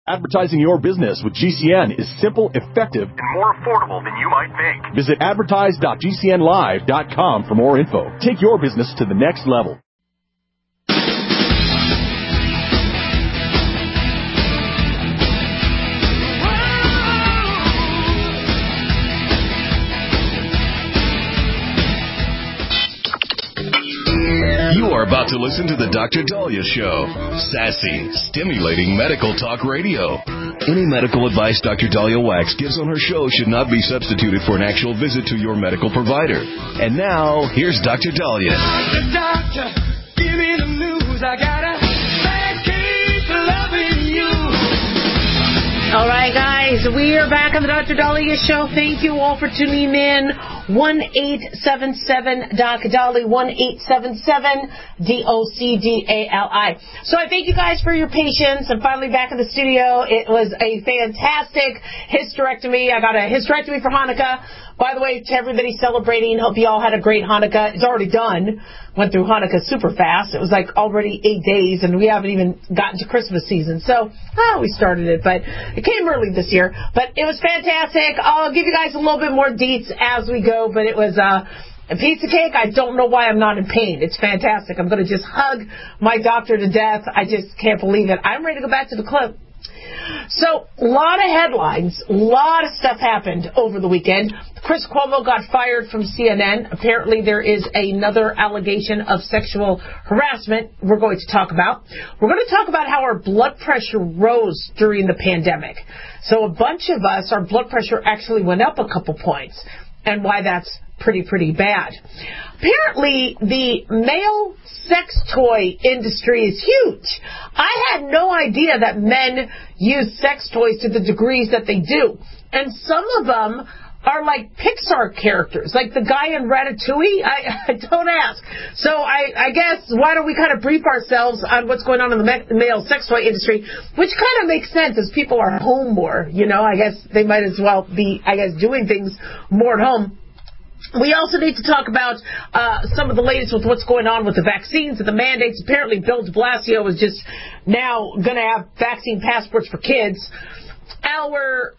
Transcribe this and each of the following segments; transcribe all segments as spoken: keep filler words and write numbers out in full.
Advertising your business with G C N is simple, effective, and more affordable than you might think. Visit advertise dot g c n live dot com for more info. Take your business to the next level. You are about to listen to the Doctor Dahlia Show. Sassy, stimulating medical talk radio. Any medical advice Doctor Dahlia Wax gives on her show should not be substituted for an actual visit to your medical provider. And now, here's Doctor Dahlia. Doctor, doctor, give me the news. I got a bad case of loving you. All right, guys, we are back on the Doctor Dahlia Show. Thank you all for tuning in. one eight seven seven D O C D A L I, one eight seven seven D O C D A L I. So I thank you guys for your patience. I'm finally back in the studio. It was a fantastic hysterectomy. I got a hysterectomy for Hanukkah. By the way, to everybody celebrating, hope you all had a great Hanukkah. It's already done. Went through Hanukkah super fast. It was like already eight days, and we haven't even gotten to Christmas season. So, oh, we started it, but it came early this year. But it was fantastic. I'll give you guys a little bit more deets as we go, but it was uh, a piece of cake. I don't know why I'm not in pain. It's fantastic. I'm going to just hug my doctor to death. I just can't believe it. I'm ready to go back to the club. So, a lot of headlines, a lot of stuff happened over the weekend. Chris Cuomo got fired from C N N. Apparently, there is another allegation of sexual harassment we're going to talk about. We're going to talk about how our blood pressure rose during the pandemic. So, a bunch of us, our blood pressure actually went up a couple points, and why that's pretty, pretty bad. Apparently, the male sex toy industry is huge. I had no idea that men use sex toys to the degrees that they do. And some of them are like Pixar characters, like the guy in Ratatouille. I, I don't ask. So I, I guess why don't we kind of brief ourselves on what's going on in the male sex toy industry, which kind of makes sense as people are home more. You know, I guess they might as well be, I guess, doing things more at home. We also need to talk about uh, some of the latest with what's going on with the vaccines and the mandates. Apparently, Bill de Blasio is just now going to have vaccine passports for kids. Our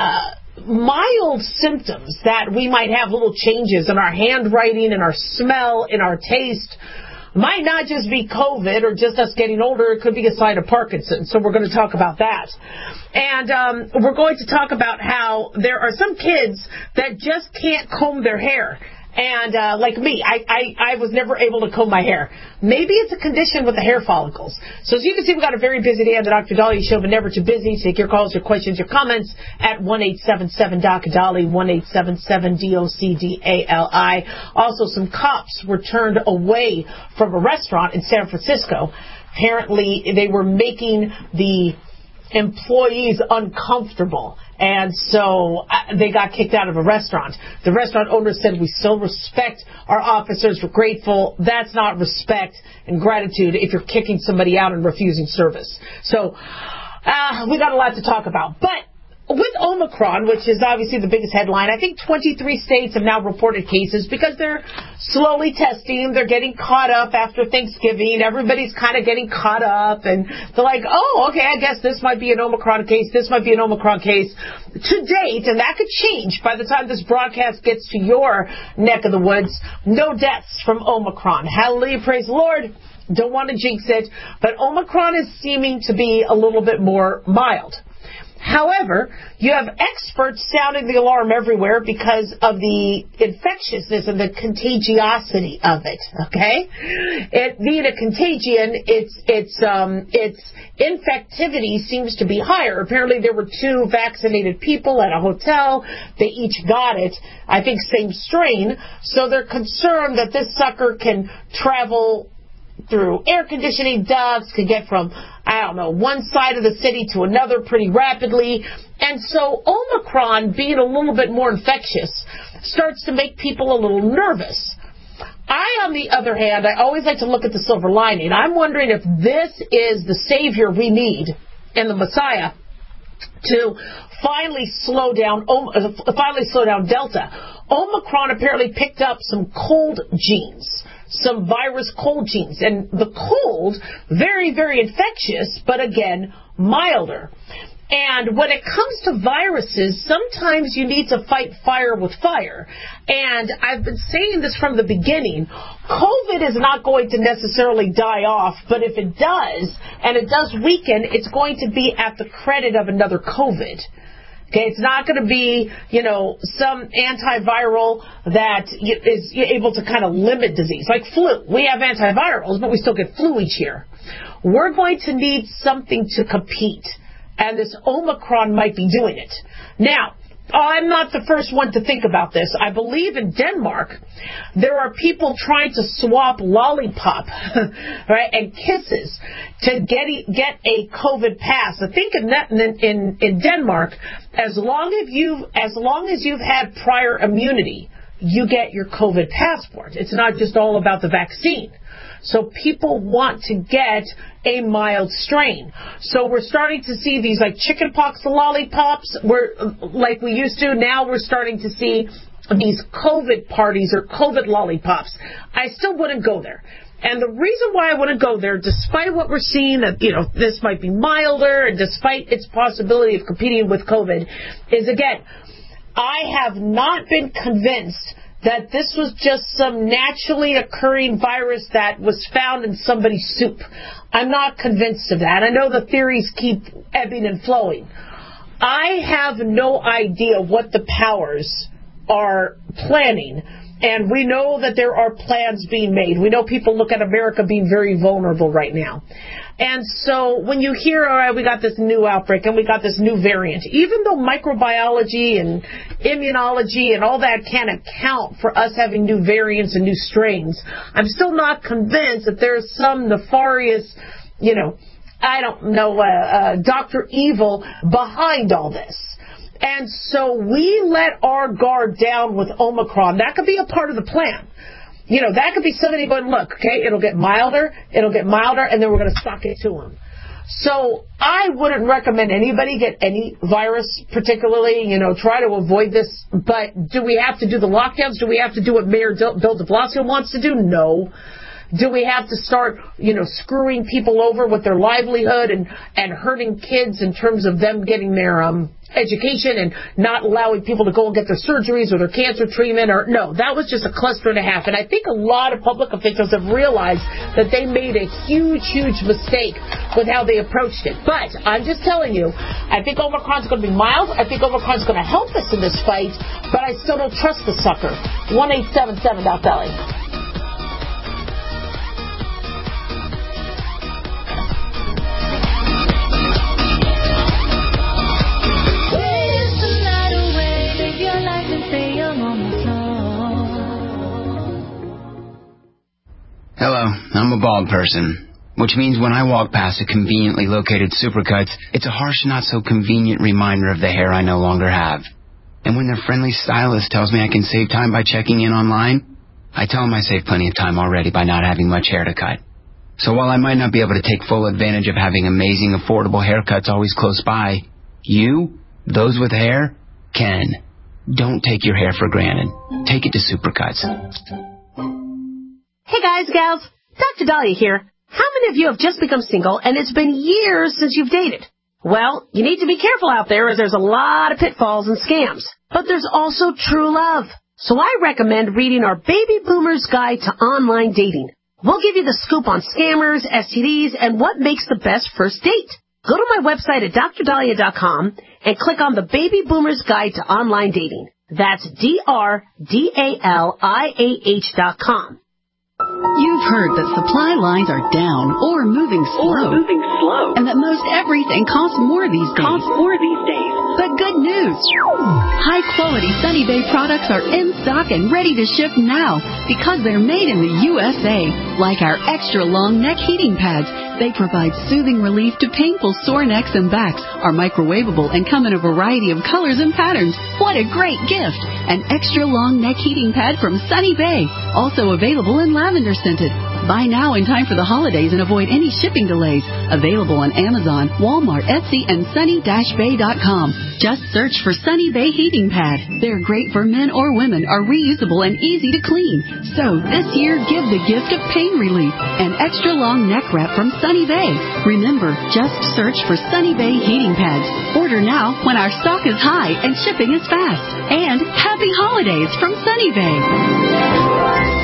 uh, mild symptoms that we might have little changes in our handwriting, in our smell, in our taste, might not just be COVID or just us getting older. It could be a sign of Parkinson's. So we're going to talk about that. And um, we're going to talk about how there are some kids that just can't comb their hair. And uh, like me, I, I, I was never able to comb my hair. Maybe it's a condition with the hair follicles. So as you can see, we've got a very busy day on the Doctor Dahlia Show, but never too busy. Take your calls, your questions, your comments at one eight seven seven D O C D A L I, one eight seven seven D O C D A L I. Also, some cops were turned away from a restaurant in San Francisco. Apparently, they were making the employees uncomfortable, and so they got kicked out of a restaurant. The restaurant owner said, we still respect our officers, we're grateful. That's not respect and gratitude if you're kicking somebody out and refusing service. So uh, we got a lot to talk about. But with Omicron, which is obviously the biggest headline, I think twenty-three states have now reported cases because they're slowly testing. They're getting caught up after Thanksgiving. Everybody's kind of getting caught up, and they're like, oh, okay, I guess this might be an Omicron case. This might be an Omicron case. To date, and that could change by the time this broadcast gets to your neck of the woods, no deaths from Omicron. Hallelujah, praise the Lord. Don't want to jinx it, but Omicron is seeming to be a little bit more mild. However, you have experts sounding the alarm everywhere because of the infectiousness and the contagiosity of it. Okay, it being a contagion, its its um, its infectivity seems to be higher. Apparently, there were two vaccinated people at a hotel. They each got it. I think same strain. So they're concerned that this sucker can travel through air conditioning ducts, could get from, I don't know, one side of the city to another pretty rapidly. And so Omicron, being a little bit more infectious, starts to make people a little nervous. I, on the other hand, I always like to look at the silver lining. I'm wondering if this is the savior we need in the Messiah to finally slow down, finally slow down Delta. Omicron apparently picked up some cold genes, some virus cold genes, and the cold, very, very infectious, but again, milder. And when it comes to viruses, sometimes you need to fight fire with fire. And I've been saying this from the beginning. COVID is not going to necessarily die off, but if it does, and it does weaken, it's going to be at the credit of another COVID. Okay, it's not going to be, you know, some antiviral that is able to kind of limit disease. Like flu. We have antivirals, but we still get flu each year. We're going to need something to compete. And this Omicron might be doing it. Now, I'm not the first one to think about this. I believe in Denmark, there are people trying to swap lollipop, right, and kisses to get get a COVID pass. I think in that, in, in in Denmark, as long as you as long as you've had prior immunity, you get your COVID passport. It's not just all about the vaccine. So people want to get a mild strain. So we're starting to see these like chickenpox lollipops, where like we used to. Now we're starting to see these COVID parties or COVID lollipops. I still wouldn't go there. And the reason why I wouldn't go there, despite what we're seeing, that, you know, this might be milder, and despite its possibility of competing with COVID, is, again, I have not been convinced that this was just some naturally occurring virus that was found in somebody's soup. I'm not convinced of that. I know the theories keep ebbing and flowing. I have no idea what the powers are planning, and we know that there are plans being made. We know people look at America being very vulnerable right now. And so when you hear, all right, we got this new outbreak and we got this new variant, even though microbiology and immunology and all that can't account for us having new variants and new strains, I'm still not convinced that there's some nefarious, you know, I don't know, uh, uh, Doctor Evil behind all this. And so we let our guard down with Omicron. That could be a part of the plan. You know, that could be somebody going, look, okay, it'll get milder, it'll get milder, and then we're going to stock it to them. So I wouldn't recommend anybody get any virus particularly, you know, try to avoid this. But do we have to do the lockdowns? Do we have to do what Mayor Bill de Blasio wants to do? No. Do we have to start, you know, screwing people over with their livelihood and, and hurting kids in terms of them getting their um, education and not allowing people to go and get their surgeries or their cancer treatment? Or no, that was just a cluster and a half. And I think a lot of public officials have realized that they made a huge, huge mistake with how they approached it. But I'm just telling you, I think Omicron's going to be mild. I think Omicron's going to help us in this fight, but I still don't trust the sucker. one eight seven seven dot belly. Hello, I'm a bald person, which means when I walk past a conveniently located Supercuts, it's a harsh, not so convenient reminder of the hair I no longer have. And when their friendly stylist tells me I can save time by checking in online, I tell them I save plenty of time already by not having much hair to cut. So while I might not be able to take full advantage of having amazing, affordable haircuts always close by, you, those with hair, can. Don't take your hair for granted. Take it to Supercuts. Hey guys, gals, Doctor Dahlia here. How many of you have just become single and it's been years since you've dated? Well, you need to be careful out there as there's a lot of pitfalls and scams. But there's also true love. So I recommend reading our Baby Boomer's Guide to Online Dating. We'll give you the scoop on scammers, S T Ds, and what makes the best first date. Go to my website at dr dahlia dot com and click on the Baby Boomer's Guide to Online Dating. That's D R D A L I A H dot com. You've heard that supply lines are down or moving slow, or moving slow, and that most everything costs more these days. Costs more these days. But good news! High-quality Sunny Bay products are in stock and ready to ship now because they're made in the U S A. Like our extra-long neck heating pads, they provide soothing relief to painful sore necks and backs, are microwavable, and come in a variety of colors and patterns. What a great gift! An extra-long neck heating pad from Sunny Bay, also available in lavender scented. Buy now in time for the holidays and avoid any shipping delays. Available on Amazon, Walmart, Etsy, and sunny dash bay dot com. Just search for Sunny Bay Heating Pad. They're great for men or women, are reusable and easy to clean. So this year, give the gift of pain relief. An extra long neck wrap from Sunny Bay. Remember, just search for Sunny Bay Heating Pads. Order now when our stock is high and shipping is fast. And happy holidays from Sunny Bay.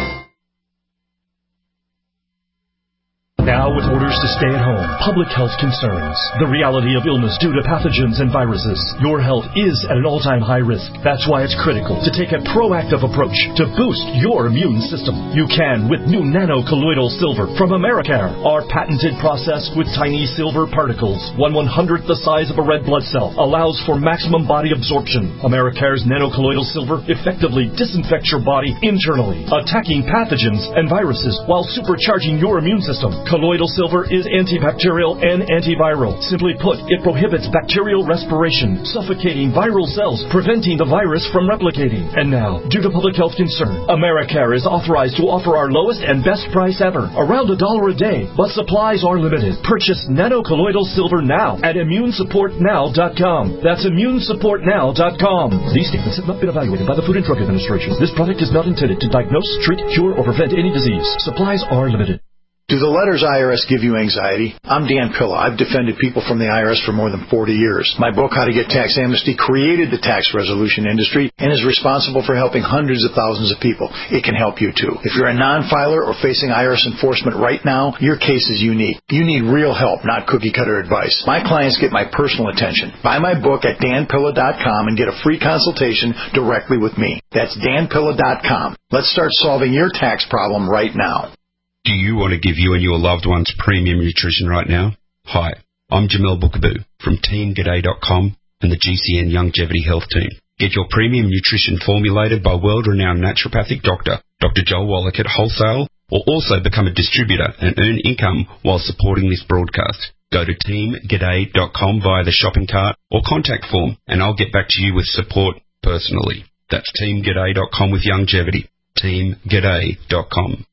Now with orders to stay at home, public health concerns, the reality of illness due to pathogens and viruses, your health is at an all-time high risk. That's why it's critical to take a proactive approach to boost your immune system. You can with new nano-colloidal silver from Americare. Our patented process with tiny silver particles, one one-hundredth the size of a red blood cell, allows for maximum body absorption. Americare's nano-colloidal silver effectively disinfects your body internally, attacking pathogens and viruses while supercharging your immune system. Colloidal silver is antibacterial and antiviral. Simply put, it prohibits bacterial respiration, suffocating viral cells, preventing the virus from replicating. And now, due to public health concern, Americare is authorized to offer our lowest and best price ever, around a dollar a day, but supplies are limited. Purchase nano-colloidal silver now at immune support now dot com. That's immune support now dot com. These statements have not been evaluated by the Food and Drug Administration. This product is not intended to diagnose, treat, cure, or prevent any disease. Supplies are limited. Do the letters I R S give you anxiety? I'm Dan Pilla. I've defended people from the I R S for more than forty years. My book, How to Get Tax Amnesty, created the tax resolution industry and is responsible for helping hundreds of thousands of people. It can help you, too. If you're a non-filer or facing I R S enforcement right now, your case is unique. You need real help, not cookie-cutter advice. My clients get my personal attention. Buy my book at dan pilla dot com and get a free consultation directly with me. That's dan pilla dot com. Let's start solving your tax problem right now. Do you want to give you and your loved ones premium nutrition right now? Hi, I'm Jamel Bookaboo from team g'day dot com and the G C N Longevity Health Team. Get your premium nutrition formulated by world-renowned naturopathic doctor, Doctor Joel Wallach at wholesale, or also become a distributor and earn income while supporting this broadcast. Go to team g'day dot com via the shopping cart or contact form, and I'll get back to you with support personally. That's team g'day dot com with longevity. team g'day dot com.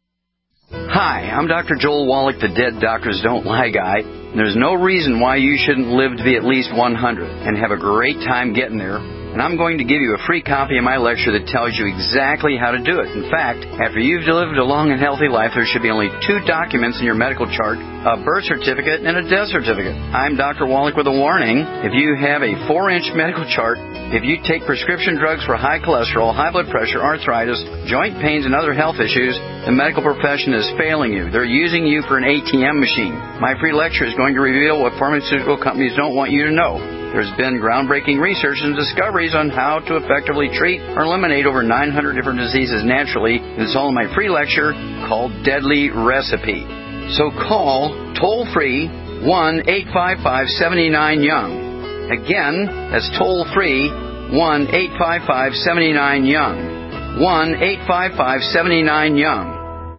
Hi, I'm Doctor Joel Wallach, the Dead Doctors Don't Lie guy. There's no reason why you shouldn't live to be at least one hundred and have a great time getting there. And I'm going to give you a free copy of my lecture that tells you exactly how to do it. In fact, after you've lived a long and healthy life, there should be only two documents in your medical chart, a birth certificate and a death certificate. I'm Doctor Wallach with a warning. If you have a four-inch medical chart, if you take prescription drugs for high cholesterol, high blood pressure, arthritis, joint pains, and other health issues, the medical profession is failing you. They're using you for an A T M machine. My free lecture is going to reveal what pharmaceutical companies don't want you to know. There's been groundbreaking research and discoveries on how to effectively treat or eliminate over nine hundred different diseases naturally. It's all in my free lecture called Deadly Recipe. So call toll-free one eight five five, seven nine, young. Again, that's toll-free one eight five five, seven nine, young. one eight five five, seven nine, young.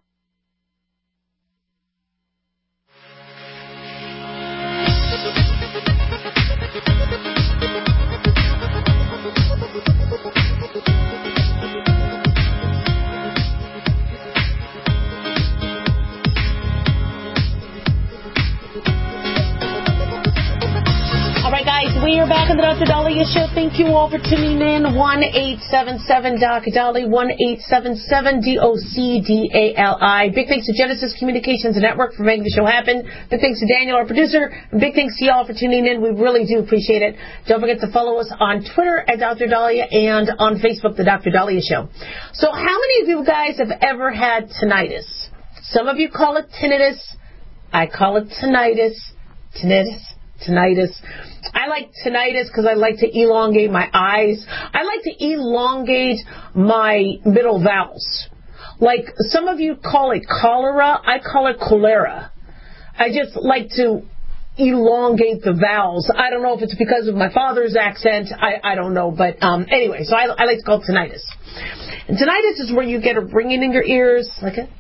We are back on the Doctor Dahlia Show. Thank you all for tuning in. one eight seven seven, D O C D A L I, one eight seven seven, D O C D A L I. Big thanks to Genesis Communications Network for making the show happen. Big thanks to Daniel, our producer. And big thanks to y'all for tuning in. We really do appreciate it. Don't forget to follow us on Twitter at Doctor Dahlia and on Facebook, The Doctor Dahlia Show. So how many of you guys have ever had tinnitus? Some of you call it tinnitus. I call it tinnitus. Tinnitus. Tinnitus. I like tinnitus because I like to elongate my eyes. I like to elongate my middle vowels. Like some of you call it cholera, I call it cholera. I just like to elongate the vowels. I don't know if it's because of my father's accent. I, I don't know. But um, anyway, so I, I like to call it tinnitus. And tinnitus is where you get a ringing in your ears, like a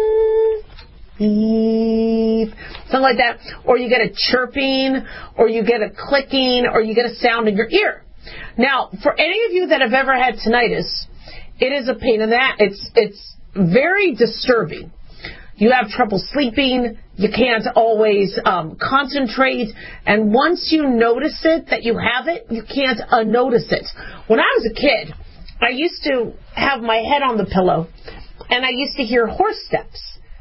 beep, something like that, or you get a chirping, or you get a clicking, or you get a sound in your ear. Now, for any of you that have ever had tinnitus, it is a pain in the ass. It's it's very disturbing. You have trouble sleeping. You can't always um, concentrate. And once you notice it, that you have it, you can't unnotice it. When I was a kid, I used to have my head on the pillow, and I used to hear horse steps.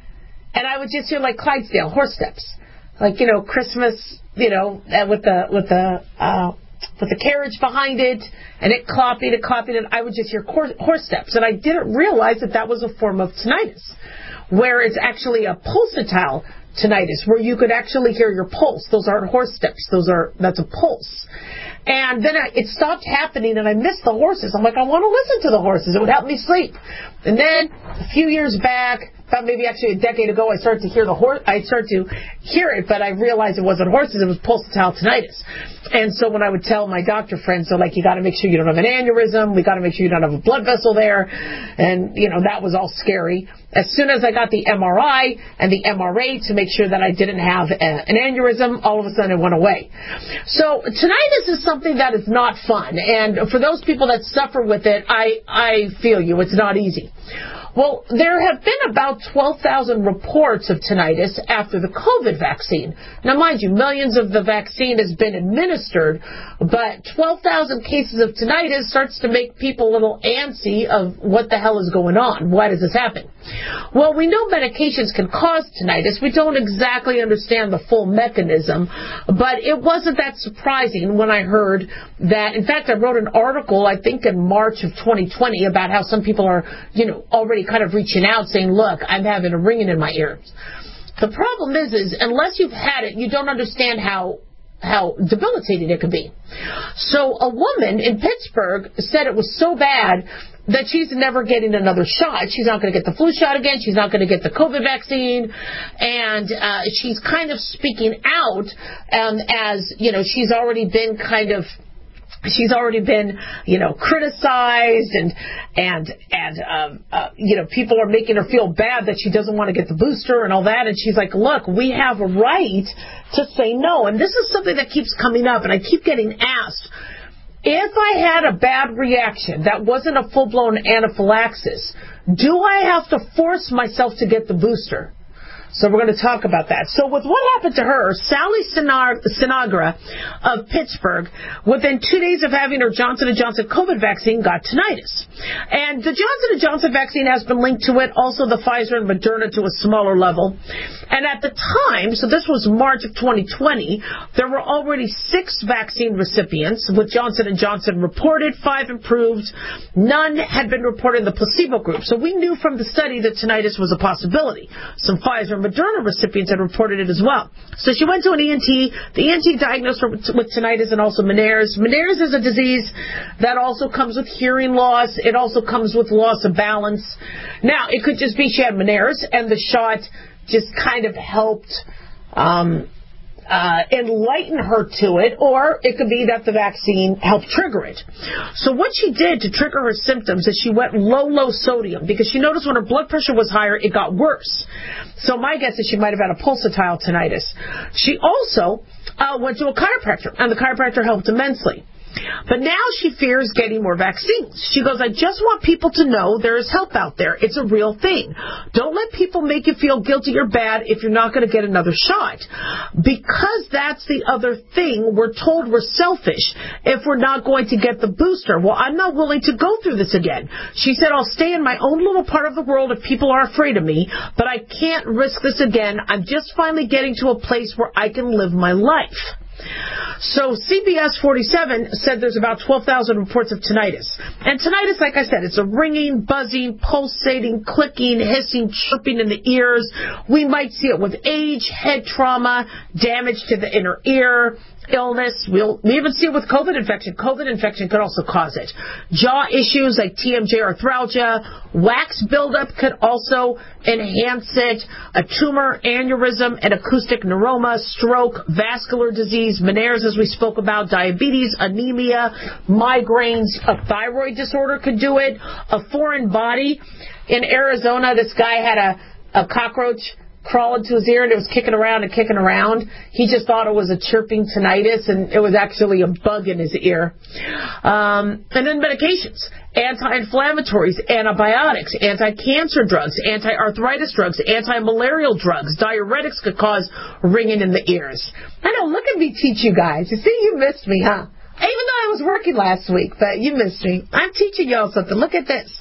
And I would just hear, like, Clydesdale, horse steps. Like, you know, Christmas, you know, with the, with the, uh, with the carriage behind it, and it copied, it copied, and I would just hear horse steps. And I didn't realize that that was a form of tinnitus, where it's actually a pulsatile tinnitus, where you could actually hear your pulse. Those aren't horse steps. Those are, that's a pulse. And then I, it stopped happening, and I missed the horses. I'm like, I want to listen to the horses. It would help me sleep. And then a few years back, about maybe actually a decade ago, I started to hear the horse. I started to hear it, but I realized it wasn't horses. It was pulsatile tinnitus. And so when I would tell my doctor friends, so like, you got to make sure you don't have an aneurysm. We got to make sure you don't have a blood vessel there. And, you know, that was all scary. As soon as I got the M R I and the M R A to make sure that I didn't have a, an aneurysm, all of a sudden it went away. So tinnitus is something that is not fun. And for those people that suffer with it, I, I feel you. It's not easy. Well, there have been about twelve thousand reports of tinnitus after the COVID vaccine. Now, mind you, millions of the vaccine has been administered, but twelve thousand cases of tinnitus starts to make people a little antsy of what the hell is going on. Why does this happen? Well, we know medications can cause tinnitus. We don't exactly understand the full mechanism, but it wasn't that surprising when I heard that. In fact, I wrote an article, I think in March of twenty twenty, about how some people are, you know, already kind of reaching out saying, look, I'm having a ringing in my ears. The problem is, is unless you've had it, you don't understand how how debilitating it could be. So a woman in Pittsburgh said it was so bad that she's never getting another shot. She's not going to get the flu shot again. She's not going to get the COVID vaccine. And uh, she's kind of speaking out um, as, you know, she's already been kind of She's already been, you know, criticized, and and and um, uh, you know, people are making her feel bad that she doesn't want to get the booster and all that. And she's like, look, we have a right to say no. And this is something that keeps coming up, and I keep getting asked, if I had a bad reaction that wasn't a full-blown anaphylaxis, do I have to force myself to get the booster? So we're going to talk about that. So with what happened to her, Sally Sinagra of Pittsburgh, within two days of having her Johnson and Johnson COVID vaccine, got tinnitus. And the Johnson and Johnson vaccine has been linked to it, also the Pfizer and Moderna to a smaller level. And at the time, so this was March of twenty twenty, there were already six vaccine recipients with Johnson and Johnson reported, five improved. None had been reported in the placebo group. So we knew from the study that tinnitus was a possibility. Some Pfizer Moderna recipients had reported it as well. So she went to an E N T. The E N T diagnosed her with, with tinnitus and also Meniere's. Meniere's is a disease that also comes with hearing loss. It also comes with loss of balance. Now, it could just be she had Meniere's and the shot just kind of helped um, uh, enlighten her to it, or it could be that the vaccine helped trigger it. So what she did to trigger her symptoms is she went low, low sodium, because she noticed when her blood pressure was higher, it got worse. So my guess is she might have had a pulsatile tinnitus. She also uh, went to a chiropractor, and the chiropractor helped immensely. But now she fears getting more vaccines. She goes, I just want people to know there is help out there. It's a real thing. Don't let people make you feel guilty or bad if you're not going to get another shot. Because that's the other thing. We're told we're selfish if we're not going to get the booster. Well, I'm not willing to go through this again. She said, I'll stay in my own little part of the world if people are afraid of me, but I can't risk this again. I'm just finally getting to a place where I can live my life. So C B S forty-seven said there's about twelve thousand reports of tinnitus. And tinnitus, like I said, it's a ringing, buzzing, pulsating, clicking, hissing, chirping in the ears. We might see it with age, head trauma, damage to the inner ear, illness. We'll, we even see it with COVID infection. COVID infection could also cause it. Jaw issues like T M J arthralgia, wax buildup could also enhance it. A tumor, aneurysm, an acoustic neuroma, stroke, vascular disease, Meniere's, as we spoke about, diabetes, anemia, migraines, a thyroid disorder could do it. A foreign body. In Arizona, this guy had a, a cockroach crawl into his ear and it was kicking around and kicking around. He just thought it was a chirping tinnitus, and it was actually a bug in his ear. Um, and then medications, anti-inflammatories, antibiotics, anti-cancer drugs, anti-arthritis drugs, anti-malarial drugs. Diuretics could cause ringing in the ears. I know, look at me teach you guys. You see, you missed me, huh? Even though I was working last week, but you missed me. I'm teaching y'all something. Look at this.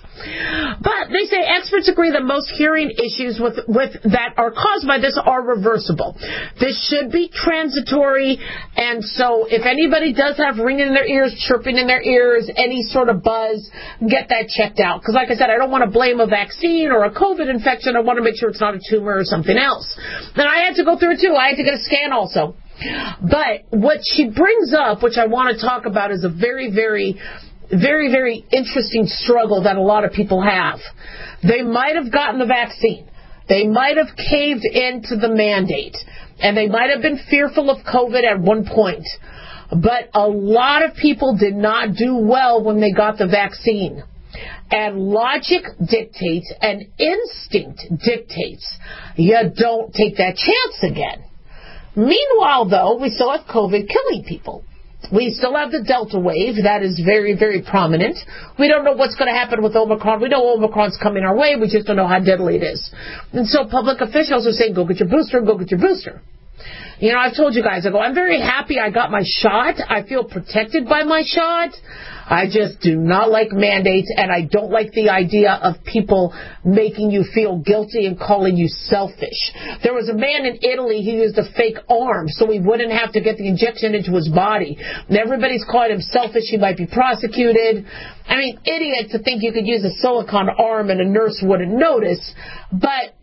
But they say experts agree that most hearing issues with, with that are caused by this are reversible. This should be transitory, and so if anybody does have ringing in their ears, chirping in their ears, any sort of buzz, get that checked out. Because like I said, I don't want to blame a vaccine or a COVID infection. I want to make sure it's not a tumor or something else. Then I had to go through it too. I had to get a scan also. But what she brings up, which I want to talk about, is a very, very, very, very interesting struggle that a lot of people have. They might have gotten the vaccine. They might have caved into the mandate. And they might have been fearful of COVID at one point. But a lot of people did not do well when they got the vaccine. And logic dictates and instinct dictates you don't take that chance again. Meanwhile, though, we still have COVID killing people. We still have the Delta wave. That is very, very prominent. We don't know what's going to happen with Omicron. We know Omicron's coming our way. We just don't know how deadly it is. And so public officials are saying, go get your booster, go get your booster. You know, I've told you guys, I go, I'm very happy I got my shot. I feel protected by my shot. I just do not like mandates, and I don't like the idea of people making you feel guilty and calling you selfish. There was a man in Italy who used a fake arm so he wouldn't have to get the injection into his body. And everybody's calling him selfish. He might be prosecuted. I mean, idiot to think you could use a silicone arm and a nurse wouldn't notice. But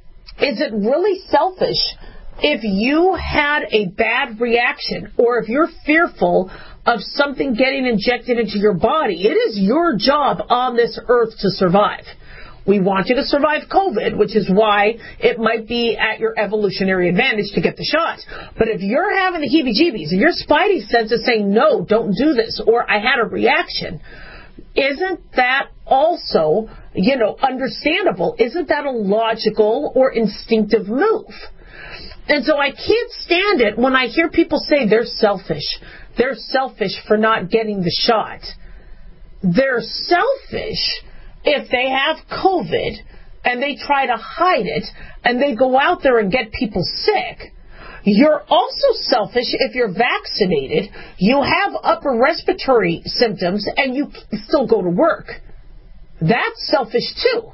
is it really selfish if you had a bad reaction, or if you're fearful of something getting injected into your body? It is your job on this earth to survive. We want you to survive COVID, which is why it might be at your evolutionary advantage to get the shot. But if you're having the heebie-jeebies and your spidey sense is saying, no, don't do this, or I had a reaction, isn't that also, you know, understandable? Isn't that a logical or instinctive move? And so I can't stand it when I hear people say they're selfish. They're selfish for not getting the shot. They're selfish if they have COVID and they try to hide it and they go out there and get people sick. You're also selfish if you're vaccinated, you have upper respiratory symptoms, and you still go to work. That's selfish too.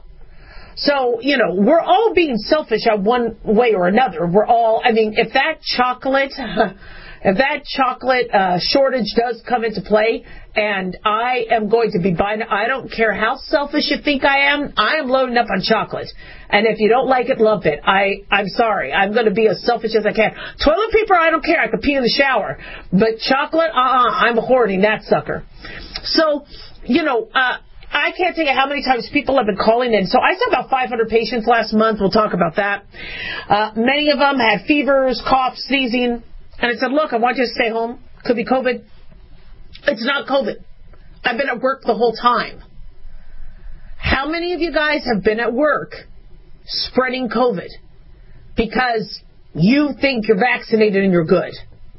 So, you know, we're all being selfish in one way or another. We're all, I mean, if that chocolate, if that chocolate uh, shortage does come into play, and I am going to be buying, I don't care how selfish you think I am, I am loading up on chocolate. And if you don't like it, lump it. I, I'm sorry. I'm going to be as selfish as I can. Toilet paper, I don't care. I could pee in the shower. But chocolate, uh-uh, I'm hoarding that sucker. So, you know, uh, I can't tell you how many times people have been calling in. So I saw about five hundred patients last month. We'll talk about that. Uh, many of them had fevers, coughs, sneezing. And I said, look, I want you to stay home. Could be COVID. It's not COVID. I've been at work the whole time. How many of you guys have been at work spreading COVID because you think you're vaccinated and you're good?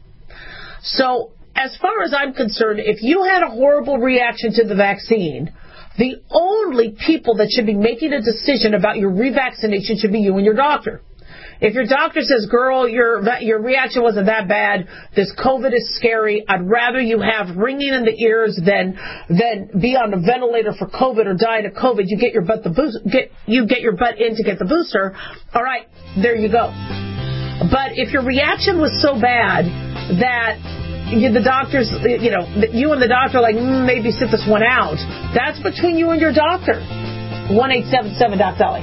So as far as I'm concerned, if you had a horrible reaction to the vaccine, the only people that should be making a decision about your revaccination should be you and your doctor. If your doctor says, girl, your your reaction wasn't that bad, this COVID is scary, I'd rather you have ringing in the ears than than be on a ventilator for COVID or die of COVID, you get your butt the boost, get you get your butt in to get the booster, all right, there you go. But if your reaction was so bad that You, the doctors, you know, you and the doctor are like, mm, maybe sit this one out. That's between you and your doctor. one eight seven seven Doc Dolly.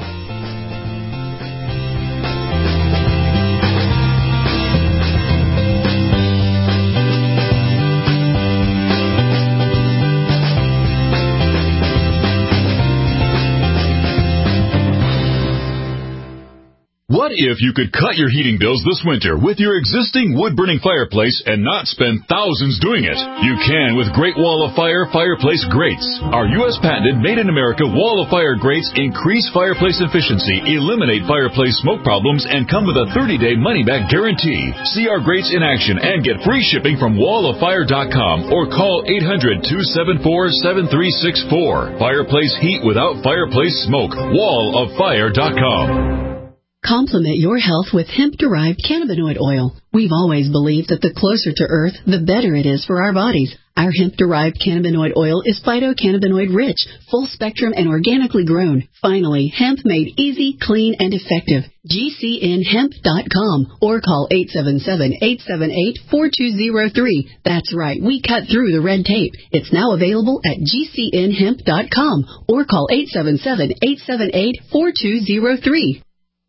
What What if you could cut your heating bills this winter with your existing wood-burning fireplace and not spend thousands doing it? You can with Great Wall of Fire fireplace grates. Our U S patented made-in-America Wall of Fire grates increase fireplace efficiency, eliminate fireplace smoke problems, and come with a thirty-day money-back guarantee. See our grates in action and get free shipping from wall of fire dot com or call eight hundred, two seven four, seven three six four. Fireplace heat without fireplace smoke. wall of fire dot com. Complement your health with hemp-derived cannabinoid oil. We've always believed that the closer to Earth, the better it is for our bodies. Our hemp-derived cannabinoid oil is phytocannabinoid-rich, full-spectrum, and organically grown. Finally, hemp made easy, clean, and effective. G C N hemp dot com or call eight seven seven, eight seven eight, four two zero three. That's right, we cut through the red tape. It's now available at G C N hemp dot com or call eight seven seven, eight seven eight, four two zero three.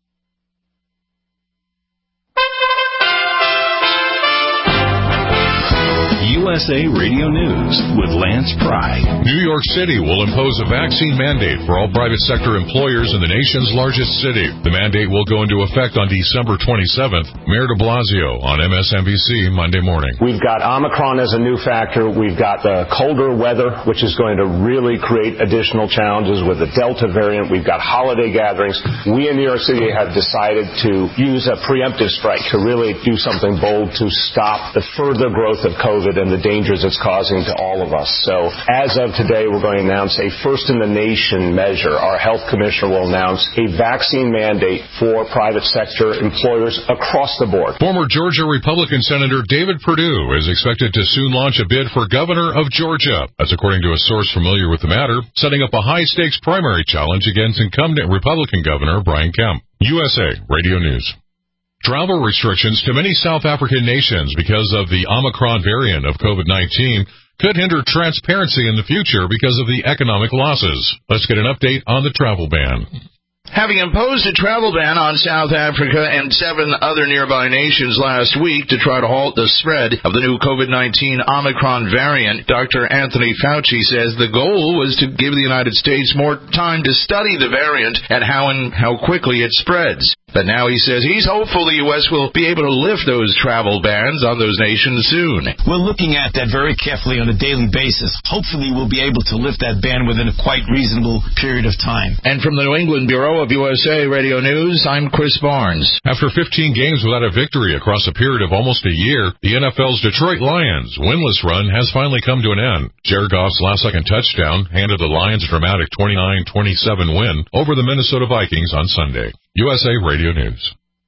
U S A Radio News with Lance Pry. New York City will impose a vaccine mandate for all private sector employers in the nation's largest city. The mandate will go into effect on December twenty-seventh. Mayor de Blasio on M S N B C Monday morning. We've got Omicron as a new factor. We've got the colder weather, which is going to really create additional challenges with the Delta variant. We've got holiday gatherings. We in New York City have decided to use a preemptive strike to really do something bold to stop the further growth of COVID and the dangers it's causing to all of us. So as of today, we're going to announce a first-in-the-nation measure. Our health commissioner will announce a vaccine mandate for private sector employers across the board. Former Georgia Republican Senator David Perdue is expected to soon launch a bid for governor of Georgia. That's according to a source familiar with the matter, setting up a high-stakes primary challenge against incumbent Republican Governor Brian Kemp. U S A Radio News. Travel restrictions to many South African nations because of the Omicron variant of COVID nineteen could hinder transparency in the future because of the economic losses. Let's get an update on the travel ban. Having imposed a travel ban on South Africa and seven other nearby nations last week to try to halt the spread of the new COVID nineteen Omicron variant, Doctor Anthony Fauci says the goal was to give the United States more time to study the variant and how and how quickly it spreads. But now he says he's hopeful the U S will be able to lift those travel bans on those nations soon. We're looking at that very carefully on a daily basis. Hopefully we'll be able to lift that ban within a quite reasonable period of time. And from the New England Bureau of U S A Radio News, I'm Chris Barnes. After fifteen games without a victory across a period of almost a year, the N F L's Detroit Lions' winless run has finally come to an end. Jared Goff's last-second touchdown handed the Lions a dramatic twenty-nine twenty-seven win over the Minnesota Vikings on Sunday. U S A Radio News.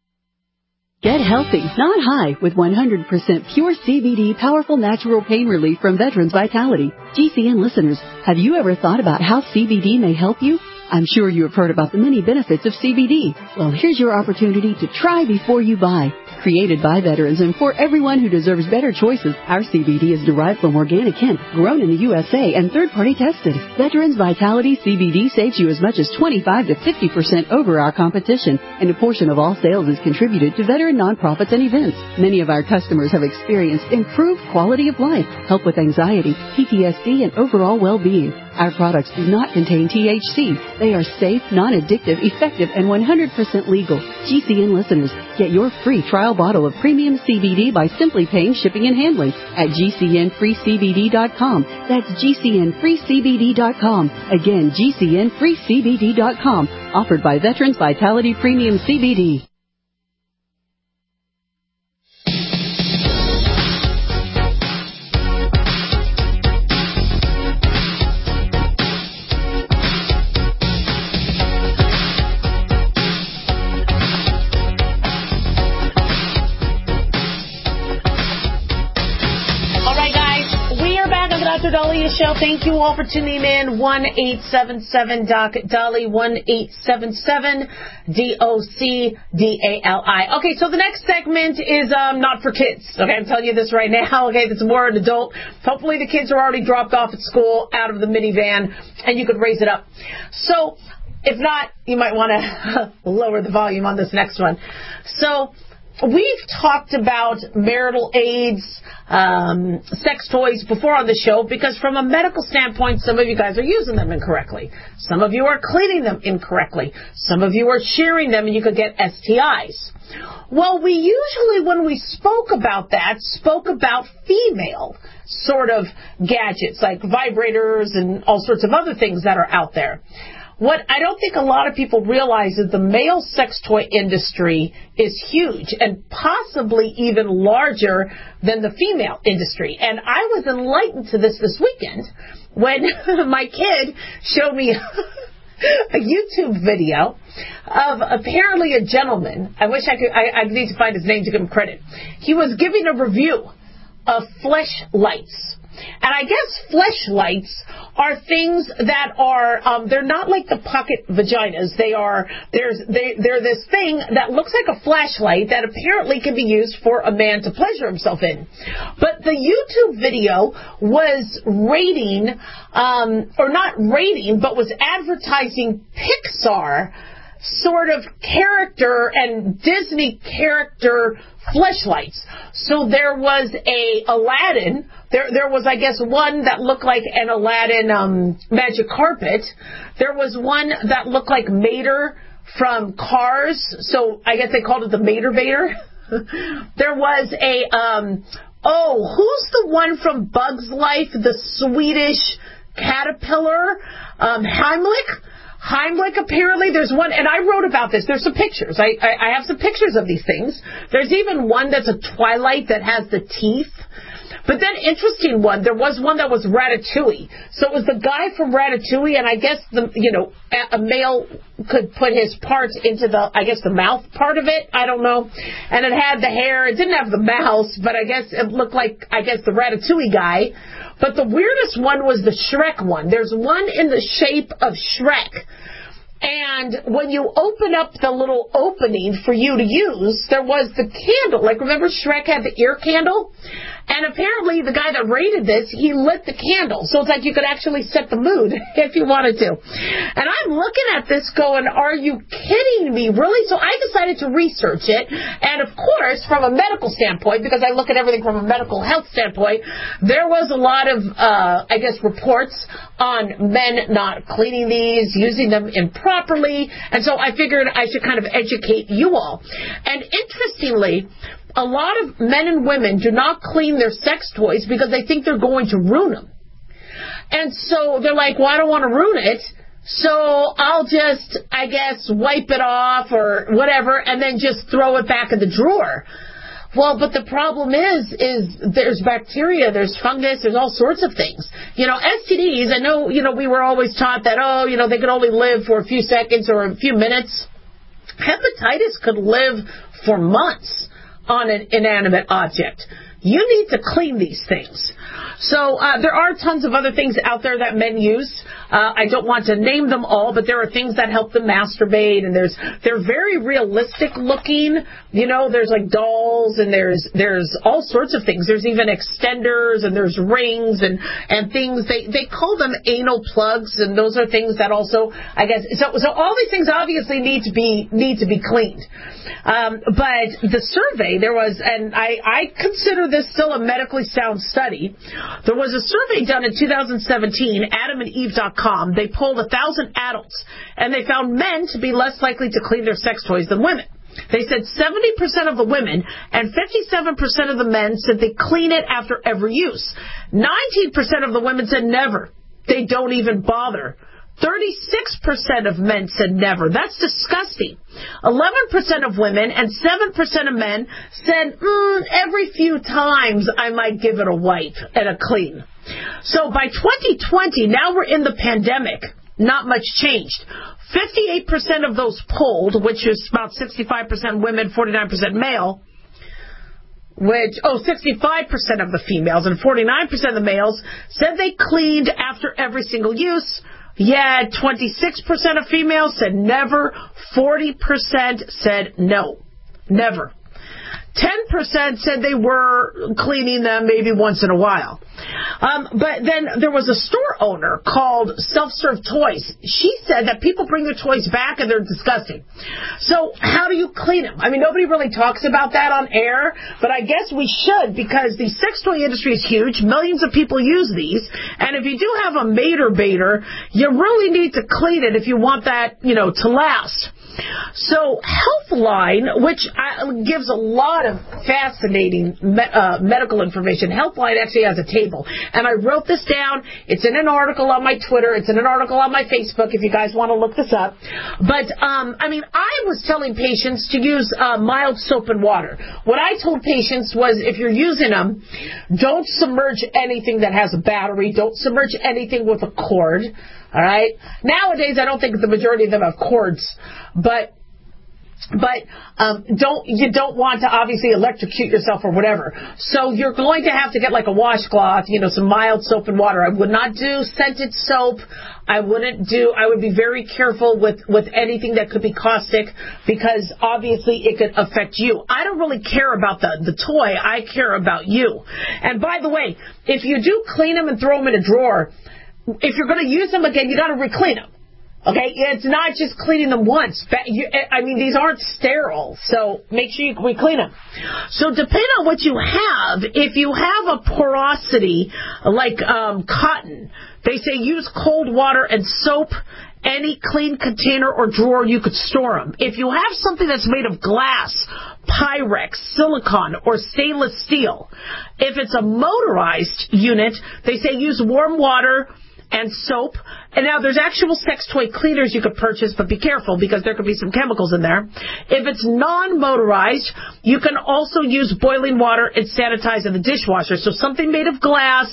Get healthy, not high, with one hundred percent pure C B D powerful natural pain relief from Veterans Vitality. G C N listeners, have you ever thought about how C B D may help you? I'm sure you have heard about the many benefits of C B D. Well, here's your opportunity to try before you buy. Created by veterans and for everyone who deserves better choices, our C B D is derived from organic hemp, grown in the U S A and third-party tested. Veterans Vitality C B D saves you as much as twenty-five to fifty percent over our competition, and a portion of all sales is contributed to veteran nonprofits and events. Many of our customers have experienced improved quality of life, help with anxiety, P T S D, and overall well-being. Our products do not contain T H C. They are safe, non-addictive, effective, and one hundred percent legal. G C N listeners, get your free trial bottle of premium C B D by simply paying shipping and handling at G C N free C B D dot com. That's G C N free C B D dot com. Again, G C N free C B D dot com. Offered by Veterans Vitality Premium C B D. Dahlia Show. Thank you all for tuning in. one eight seven seven Doc Dolly, one eight seven seven D O C D A L I. Okay, so the next segment is um, not for kids. Okay, I'm telling you this right now. Okay, it's more an adult. Hopefully the kids are already dropped off at school out of the minivan and you could raise it up. So if not, you might want to lower the volume on this next one. So we've talked about marital aids, um, sex toys before on the show because from a medical standpoint, some of you guys are using them incorrectly. Some of you are cleaning them incorrectly. Some of you are sharing them and you could get S T Is. Well, we usually, when we spoke about that, spoke about female sort of gadgets like vibrators and all sorts of other things that are out there. What I don't think a lot of people realize is the male sex toy industry is huge and possibly even larger than the female industry. And I was enlightened to this this weekend when my kid showed me a YouTube video of apparently a gentleman. I wish I could, I, I need to find his name to give him credit. He was giving a review of fleshlights. And I guess fleshlights are things that are, um, they're not like the pocket vaginas. They are, there's, they, they're this thing that looks like a flashlight that apparently can be used for a man to pleasure himself in. But the YouTube video was rating, um, or not rating, but was advertising Pixar sort of character and Disney character fleshlights. So there was a Aladdin. There, there was, I guess, one that looked like an Aladdin um, magic carpet. There was one that looked like Mater from Cars. So I guess they called it the Mater Baiter. There was a, um, oh, who's the one from Bug's Life? The Swedish caterpillar, um, Heimlich. Heimlich, apparently, there's one, and I wrote about this. There's some pictures. I, I, I have some pictures of these things. There's even one that's a Twilight that has the teeth. But then, interesting one, there was one that was Ratatouille. So it was the guy from Ratatouille, and I guess, the you know, a, a male could put his parts into the, I guess, the mouth part of it. I don't know. And it had the hair. It didn't have the mouth, but I guess it looked like, I guess, the Ratatouille guy. But the weirdest one was the Shrek one. There's one in the shape of Shrek. And when you open up the little opening for you to use, there was the candle. Like, remember Shrek had the ear candle? And apparently the guy that rated this, he lit the candle. So it's like you could actually set the mood if you wanted to. And I'm looking at this going, are you kidding me? Really? So I decided to research it. And of course, from a medical standpoint, because I look at everything from a medical health standpoint, there was a lot of, uh, I guess, reports on men not cleaning these, using them improperly. And so I figured I should kind of educate you all. And interestingly, a lot of men and women do not clean their sex toys because they think they're going to ruin them. And so they're like, well, I don't want to ruin it, so I'll just, I guess, wipe it off or whatever and then just throw it back in the drawer. Well, but the problem is, is there's bacteria, there's fungus, there's all sorts of things. You know, S T Ds, I know, you know, we were always taught that, oh, you know, they could only live for a few seconds or a few minutes. Hepatitis could live for months on an inanimate object. You need to clean these things. So uh, there are tons of other things out there that men use. Uh, I don't want to name them all, but there are things that help them masturbate, and there's they're very realistic looking. You know, there's like dolls, and there's there's all sorts of things. There's even extenders, and there's rings, and and things. They they call them anal plugs, and those are things that also, I guess. So so all these things obviously need to be need to be cleaned. Um, but the survey there was, and I I consider this still a medically sound study. There was a survey done in two thousand seventeen, Adam and Eve dot com. They polled one thousand adults, and they found men to be less likely to clean their sex toys than women. They said seventy percent of the women and fifty-seven percent of the men said they clean it after every use. nineteen percent of the women said never. They don't even bother. thirty-six percent of men said never. That's disgusting. eleven percent of women and seven percent of men said, mm, every few times I might give it a wipe and a clean. So by twenty twenty, now we're in the pandemic, not much changed. fifty-eight percent of those polled, which is about sixty-five percent women, forty-nine percent male, which, oh, sixty-five percent of the females and forty-nine percent of the males said they cleaned after every single use. Yeah, twenty-six percent of females said never. forty percent said no, never. ten percent said they were cleaning them maybe once in a while. Um, but then there was a store owner called Self-Serve Toys. She said that people bring their toys back and they're disgusting. So how do you clean them? I mean, nobody really talks about that on air, but I guess we should, because the sex toy industry is huge. Millions of people use these. And if you do have a mater baiter, you really need to clean it if you want that, you know, to last. So Healthline, which gives a lot of fascinating me- uh, medical information. Healthline actually has a table. And I wrote this down. It's in an article on my Twitter. It's in an article on my Facebook if you guys want to look this up. But, um, I mean, I was telling patients to use uh, mild soap and water. What I told patients was, if you're using them, don't submerge anything that has a battery. Don't submerge anything with a cord. All right. Nowadays, I don't think the majority of them have cords, but but um, don't you don't want to obviously electrocute yourself or whatever. So you're going to have to get like a washcloth, you know, some mild soap and water. I would not do scented soap. I wouldn't do. I would be very careful with with anything that could be caustic, because obviously it could affect you. I don't really care about the the toy. I care about you. And by the way, if you do clean them and throw them in a drawer, if you're going to use them again, you got to re-clean them. Okay? It's not just cleaning them once. I mean, these aren't sterile, so make sure you re-clean them. So depending on what you have, if you have a porosity like um, cotton, they say use cold water and soap. Any clean container or drawer, you could store them. If you have something that's made of glass, Pyrex, silicone, or stainless steel, if it's a motorized unit, they say use warm water and soap. And now there's actual sex toy cleaners you could purchase, but be careful because there could be some chemicals in there. If it's non-motorized, you can also use boiling water and sanitize in the dishwasher. So something made of glass,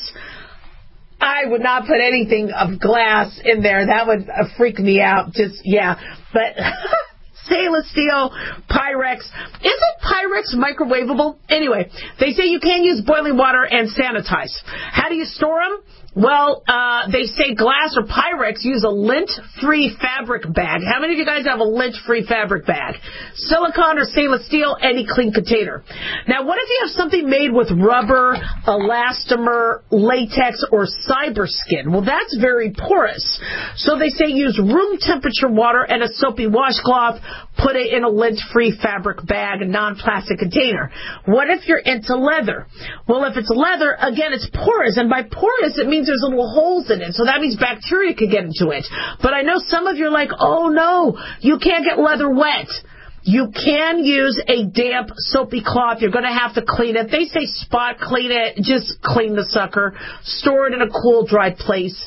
I would not put anything of glass in there. That would uh, freak me out. Just, yeah. But stainless steel, Pyrex. Isn't Pyrex microwavable? Anyway, they say you can use boiling water and sanitize. How do you store them? Well, uh, they say glass or Pyrex, use a lint-free fabric bag. How many of you guys have a lint-free fabric bag? Silicone or stainless steel, any clean container. Now, what if you have something made with rubber, elastomer, latex, or cyber skin? Well, that's very porous. So they say use room temperature water and a soapy washcloth. Put it in a lint-free fabric bag, a non-plastic container. What if you're into leather? Well, if it's leather, again, it's porous. And by porous, it means there's little holes in it. So that means bacteria could get into it. But I know some of you are like, oh, no, you can't get leather wet. You can use a damp, soapy cloth. You're going to have to clean it. They say spot clean it. Just clean the sucker. Store it in a cool, dry place.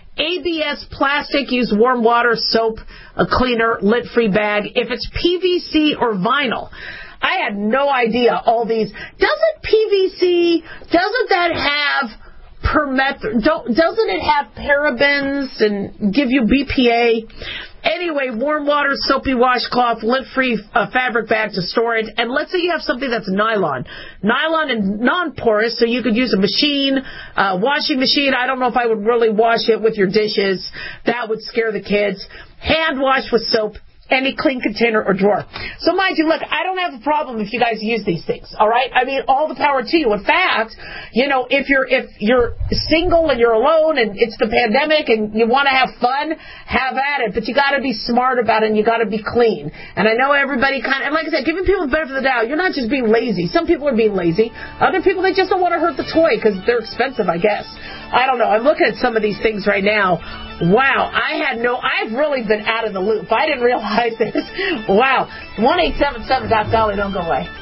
A B S plastic, use warm water, soap, a cleaner, lint-free bag. If it's P V C or vinyl, I had no idea all these. Doesn't P V C, doesn't that have permethrin, don't, doesn't it have parabens and give you B P A? Anyway, warm water, soapy washcloth, lint-free uh, fabric bag to store it. And let's say you have something that's nylon. Nylon and non-porous, so you could use a machine, uh, washing machine. I don't know if I would really wash it with your dishes. That would scare the kids. Hand wash with soap. Any clean container or drawer. So mind you, look, I don't have a problem if you guys use these things, all right? I mean, all the power to you. In fact, you know, if you're if you're single and you're alone and it's the pandemic and you want to have fun, have at it. But you got to be smart about it and you got to be clean. And I know everybody kind of, and like I said, giving people the benefit of the doubt. You're not just being lazy. Some people are being lazy. Other people, they just don't want to hurt the toy because they're expensive, I guess. I don't know. I'm looking at some of these things right now. Wow, I had no, I've really been out of the loop. I didn't realize this. Wow. one eight seven seven Doc Dolly, don't go away.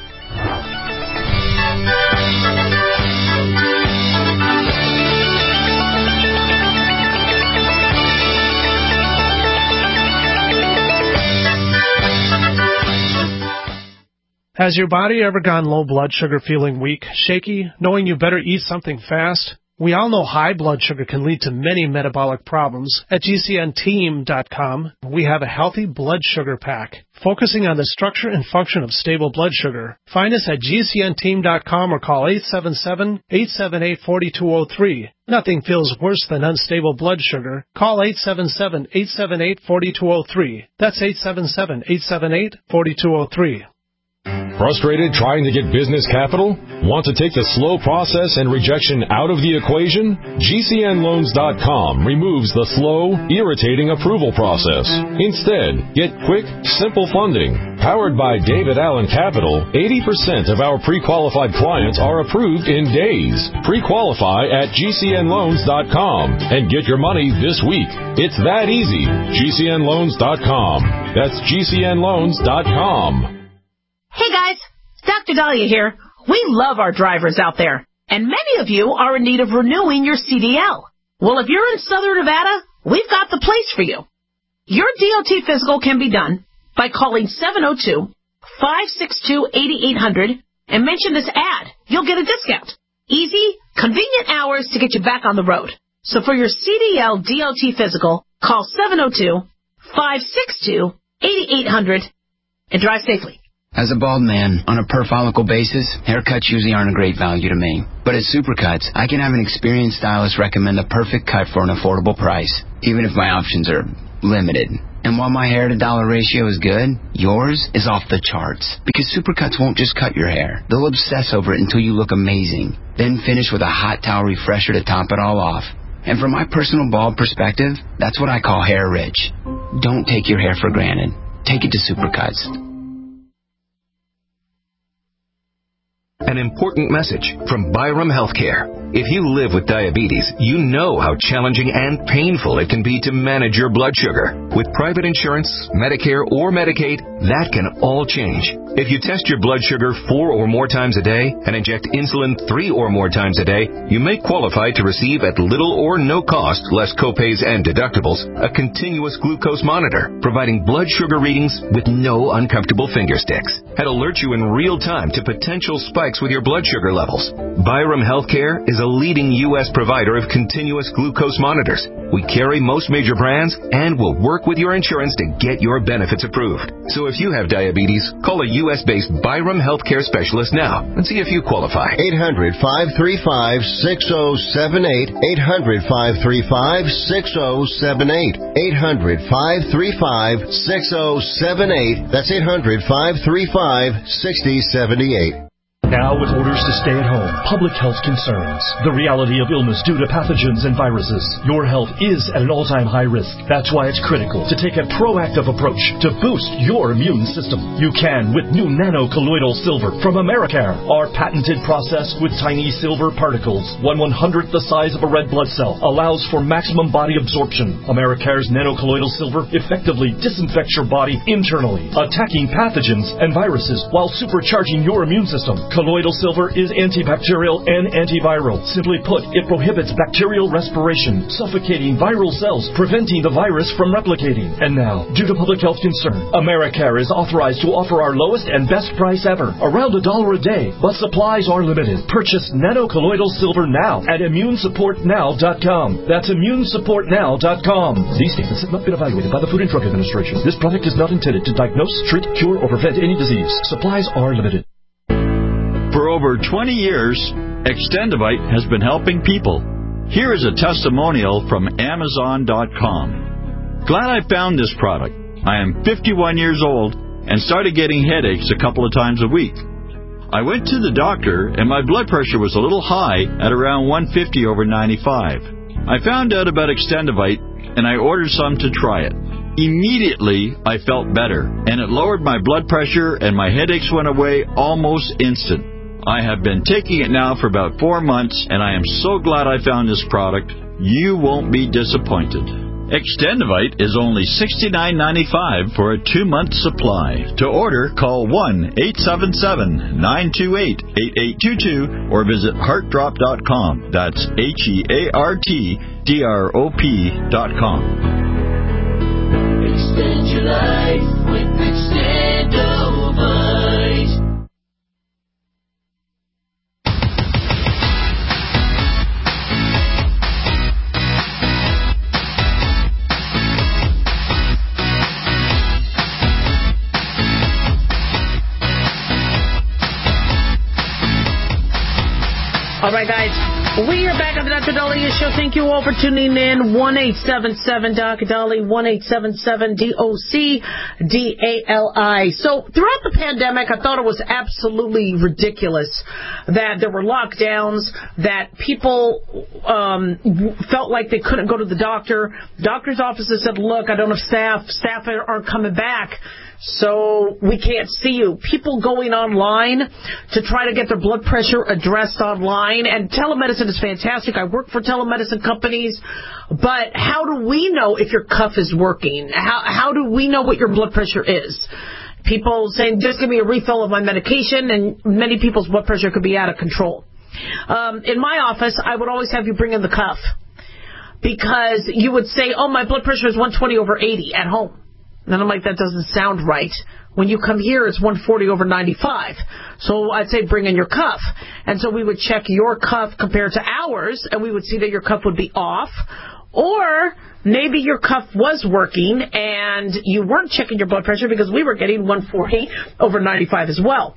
Has your body ever gone low blood sugar, feeling weak, shaky, knowing you better eat something fast? We all know high blood sugar can lead to many metabolic problems. At G C N team dot com, we have a healthy blood sugar pack, focusing on the structure and function of stable blood sugar. Find us at G C N team dot com or call eight seven seven, eight seven eight, four two zero three. Nothing feels worse than unstable blood sugar. Call eight seven seven, eight seven eight, four two zero three. That's eight seven seven, eight seven eight, four two zero three. Frustrated trying to get business capital? Want to take the slow process and rejection out of the equation? G C N loans dot com removes the slow, irritating approval process. Instead, get quick, simple funding. Powered by David Allen Capital, eighty percent of our pre-qualified clients are approved in days. Pre-qualify at G C N loans dot com and get your money this week. It's that easy. G C N loans dot com. That's G C N loans dot com. Hey guys, Doctor Dahlia here. We love our drivers out there, and many of you are in need of renewing your C D L. Well, if you're in Southern Nevada, we've got the place for you. Your D O T physical can be done by calling seven oh two, five six two, eight eight hundred and mention this ad. You'll get a discount. Easy, convenient hours to get you back on the road. So for your C D L D O T physical, call seven oh two, five six two, eight eight hundred and drive safely. As a bald man, on a per-follicle basis, haircuts usually aren't a great value to me. But at Supercuts, I can have an experienced stylist recommend the perfect cut for an affordable price, even if my options are limited. And while my hair-to-dollar ratio is good, yours is off the charts. Because Supercuts won't just cut your hair. They'll obsess over it until you look amazing. Then finish with a hot towel refresher to top it all off. And from my personal bald perspective, that's what I call hair rich. Don't take your hair for granted. Take it to Supercuts. An important message from Byram Healthcare. If you live with diabetes, you know how challenging and painful it can be to manage your blood sugar. With private insurance, Medicare, or Medicaid, that can all change. If you test your blood sugar four or more times a day and inject insulin three or more times a day, you may qualify to receive at little or no cost, less copays and deductibles, a continuous glucose monitor, providing blood sugar readings with no uncomfortable finger sticks. It alerts you in real time to potential spikes with your blood sugar levels. Byram Healthcare is a leading U S provider of continuous glucose monitors. We carry most major brands and will work with your insurance to get your benefits approved. So if you have diabetes, call a U S-based Byram Healthcare specialist now and see if you qualify. eight hundred, five three five, six oh seven eight. eight hundred, five three five, six oh seven eight. eight hundred, five three five, six oh seven eight. That's eight hundred, five three five, six oh seven eight. Now with orders to stay at home, public health concerns, the reality of illness due to pathogens and viruses, your health is at an all-time high risk. That's why it's critical to take a proactive approach to boost your immune system. You can with new nano-colloidal silver from Americare, our patented process with tiny silver particles, one one-hundredth the size of a red blood cell, allows for maximum body absorption. Americare's nano-colloidal silver effectively disinfects your body internally, attacking pathogens and viruses while supercharging your immune system. Colloidal silver is antibacterial and antiviral. Simply put, it prohibits bacterial respiration, suffocating viral cells, preventing the virus from replicating. And now, due to public health concern, Americare is authorized to offer our lowest and best price ever, around a dollar a day, but supplies are limited. Purchase nano-colloidal silver now at immune support now dot com. That's immune support now dot com. These statements have not been evaluated by the Food and Drug Administration. This product is not intended to diagnose, treat, cure, or prevent any disease. Supplies are limited. For over twenty years, Extendivite has been helping people. Here is a testimonial from Amazon dot com. Glad I found this product. I am fifty-one years old and started getting headaches a couple of times a week. I went to the doctor and my blood pressure was a little high at around one fifty over ninety-five. I found out about Extendivite and I ordered some to try it. Immediately, I felt better, and it lowered my blood pressure and my headaches went away almost instant. I have been taking it now for about four months, and I am so glad I found this product. You won't be disappointed. Extendivite is only sixty-nine ninety-five for a two-month supply. To order, call one eight seven seven, nine two eight, eight eight two two or visit heart drop dot com. That's H E A R T D R O P dot com. Extend your life with Extendivite. All right, guys. We are back on the Doctor Dahlia Show. Thank you all for tuning in. one eight seven seven D O C D A L I, one eight seven seven D O C D A L I. So throughout the pandemic, I thought it was absolutely ridiculous that there were lockdowns, that people um, felt like they couldn't go to the doctor. Doctor's offices said, look, I don't have staff. Staff aren't coming back, so we can't see you. People going online to try to get their blood pressure addressed online. And telemedicine is fantastic. I work for telemedicine companies. But how do we know if your cuff is working? How, how do we know what your blood pressure is? People saying, just give me a refill of my medication, and many people's blood pressure could be out of control. Um, in my office, I would always have you bring in the cuff, because you would say, oh, my blood pressure is one twenty over eighty at home. And I'm like, that doesn't sound right. When you come here, it's one forty over ninety-five. So I'd say bring in your cuff. And so we would check your cuff compared to ours, and we would see that your cuff would be off. Or maybe your cuff was working and you weren't checking your blood pressure because we were getting one forty over ninety-five as well.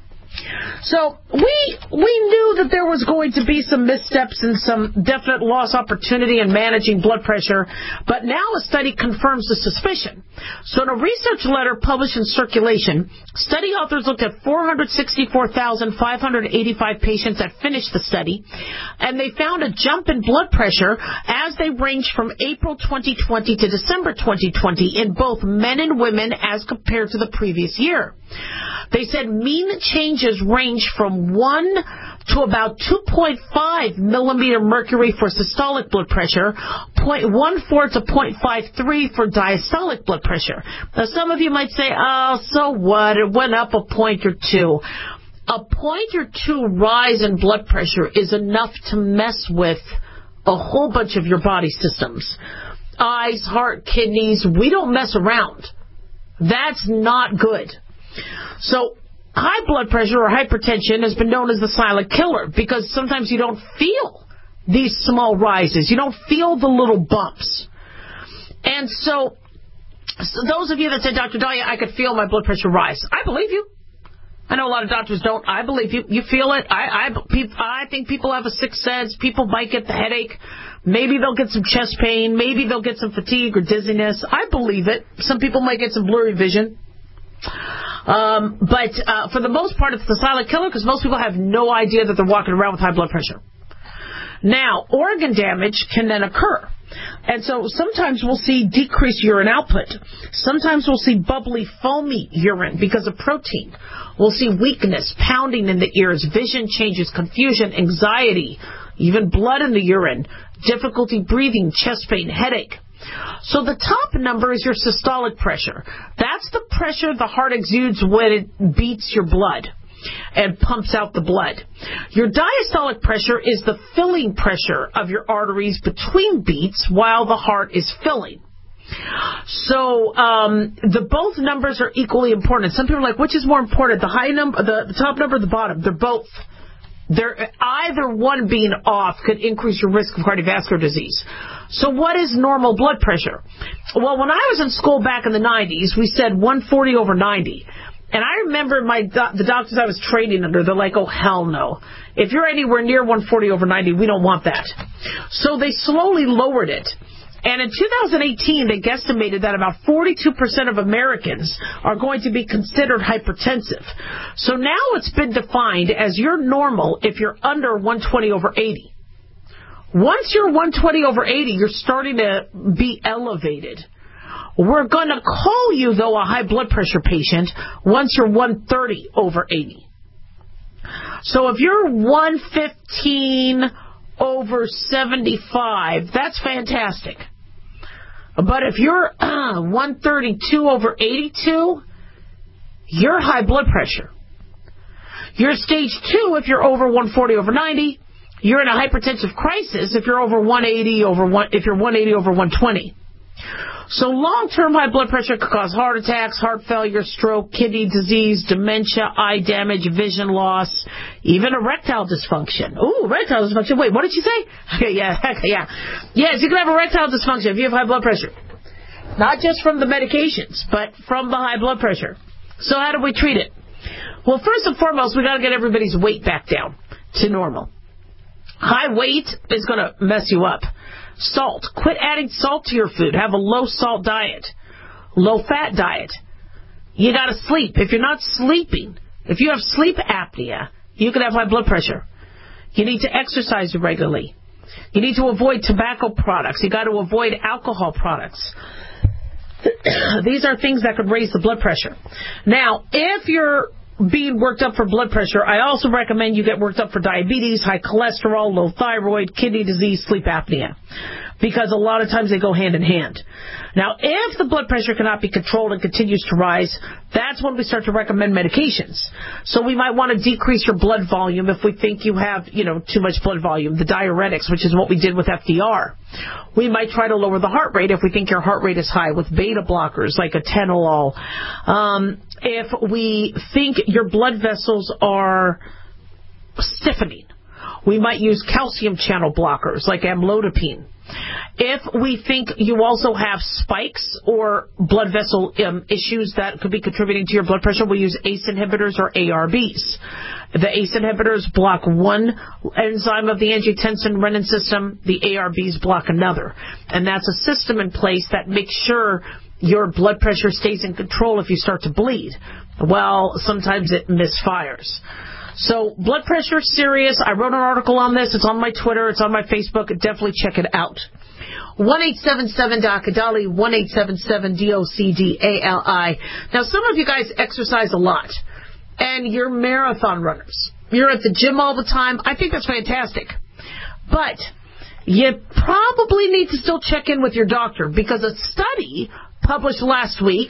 So we we knew that there was going to be some missteps and some definite lost opportunity in managing blood pressure, but now a study confirms the suspicion. So in a research letter published in Circulation, study authors looked at four hundred sixty-four thousand five hundred eighty-five patients that finished the study, and they found a jump in blood pressure as they ranged from April twenty twenty to December twenty twenty in both men and women as compared to the previous year. They said mean changes range from one to about two point five millimeter mercury for systolic blood pressure, zero point one four to zero point five three for diastolic blood pressure. Now, some of you might say, oh, so what? It went up a point or two. A point or two rise in blood pressure is enough to mess with a whole bunch of your body systems. Eyes, heart, kidneys. We don't mess around. That's not good. So high blood pressure or hypertension has been known as the silent killer, because sometimes you don't feel these small rises. You don't feel the little bumps. And so, so those of you that say, Doctor Dahlia, I could feel my blood pressure rise. I believe you. I know a lot of doctors don't. I believe you. You feel it. I, I, I think people have a sixth sense. People might get the headache. Maybe they'll get some chest pain. Maybe they'll get some fatigue or dizziness. I believe it. Some people might get some blurry vision. Um, but uh, for the most part, it's the silent killer, because most people have no idea that they're walking around with high blood pressure. Now, organ damage can then occur. And so sometimes we'll see decreased urine output. Sometimes we'll see bubbly, foamy urine because of protein. We'll see weakness, pounding in the ears, vision changes, confusion, anxiety, even blood in the urine, difficulty breathing, chest pain, headache. So the top number is your systolic pressure. That's the pressure the heart exudes when it beats your blood and pumps out the blood. Your diastolic pressure is the filling pressure of your arteries between beats while the heart is filling. So um, the both numbers are equally important. Some people are like, which is more important, the high number, the, the top number, or the bottom? They're both. They're, either one being off could increase your risk of cardiovascular disease. So what is normal blood pressure? Well, when I was in school back in the nineties, we said one forty over ninety. And I remember my do- the doctors I was training under, they're like, oh, hell no. If you're anywhere near one forty over ninety, we don't want that. So they slowly lowered it. And in two thousand eighteen, they guesstimated that about forty-two percent of Americans are going to be considered hypertensive. So now it's been defined as you're normal if you're under one twenty over eighty. Once you're one twenty over eighty, you're starting to be elevated. We're going to call you, though, a high blood pressure patient once you're one thirty over eighty. So if you're one fifteen over seventy-five, that's fantastic. But if you're uh, one thirty-two over eighty-two, you're high blood pressure. You're stage two if you're over one forty over ninety. You're in a hypertensive crisis if you're over one eighty over one, if you're one eighty over one twenty. So long-term high blood pressure could cause heart attacks, heart failure, stroke, kidney disease, dementia, eye damage, vision loss, even erectile dysfunction. Ooh, erectile dysfunction. Wait, what did you say? Okay, yeah, yeah. Yes, you can have erectile dysfunction if you have high blood pressure. Not just from the medications, but from the high blood pressure. So how do we treat it? Well, first and foremost, we got to get everybody's weight back down to normal. High weight is going to mess you up. Salt. Quit adding salt to your food. Have a low-salt diet. Low-fat diet. You got to sleep. If you're not sleeping, if you have sleep apnea, you could have high blood pressure. You need to exercise regularly. You need to avoid tobacco products. You got to avoid alcohol products. These are things that could raise the blood pressure. Now, if you're being worked up for blood pressure, I also recommend you get worked up for diabetes, high cholesterol, low thyroid, kidney disease, sleep apnea, because a lot of times they go hand in hand. Now, if the blood pressure cannot be controlled and continues to rise, that's when we start to recommend medications. So we might want to decrease your blood volume if we think you have, you know, too much blood volume, the diuretics, which is what we did with F D R. We might try to lower the heart rate if we think your heart rate is high with beta blockers like atenolol. Um, if we think your blood vessels are stiffening, we might use calcium channel blockers like amlodipine. If we think you also have spikes or blood vessel um, issues that could be contributing to your blood pressure, we'll use A C E inhibitors or A R Bs. The A C E inhibitors block one enzyme of the angiotensin-renin system. The A R Bs block another. And that's a system in place that makes sure your blood pressure stays in control if you start to bleed. Well, sometimes it misfires. So blood pressure is serious. I wrote an article on this. It's on my Twitter. It's on my Facebook. Definitely check it out. one eight seven seven D O C A D A L I, one eight seven seven D O C D A L I. Now, some of you guys exercise a lot, and you're marathon runners. You're at the gym all the time. I think that's fantastic. But you probably need to still check in with your doctor, because a study published last week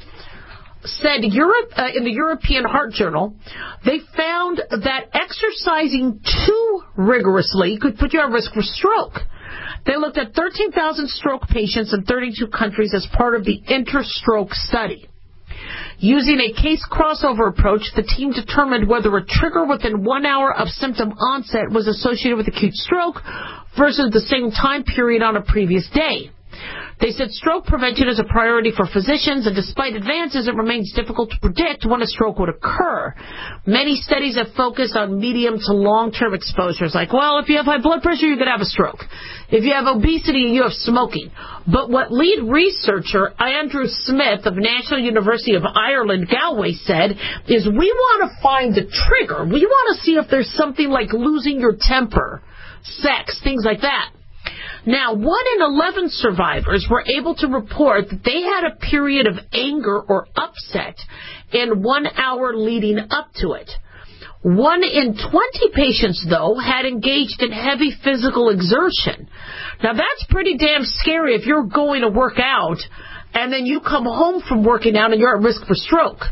said Europe, uh, in the European Heart Journal, they found that exercising too rigorously could put you at risk for stroke. They looked at thirteen thousand stroke patients in thirty-two countries as part of the InterStroke study. Using a case crossover approach, the team determined whether a trigger within one hour of symptom onset was associated with acute stroke versus the same time period on a previous day. They said stroke prevention is a priority for physicians, and despite advances, it remains difficult to predict when a stroke would occur. Many studies have focused on medium to long-term exposures, like, well, if you have high blood pressure, you could have a stroke. If you have obesity and you have smoking. But what lead researcher Andrew Smith of National University of Ireland, Galway, said is we want to find the trigger. We want to see if there's something like losing your temper, sex, things like that. Now, one in eleven survivors were able to report that they had a period of anger or upset in one hour leading up to it. One in twenty patients, though, had engaged in heavy physical exertion. Now, that's pretty damn scary if you're going to work out and then you come home from working out and you're at risk for stroke.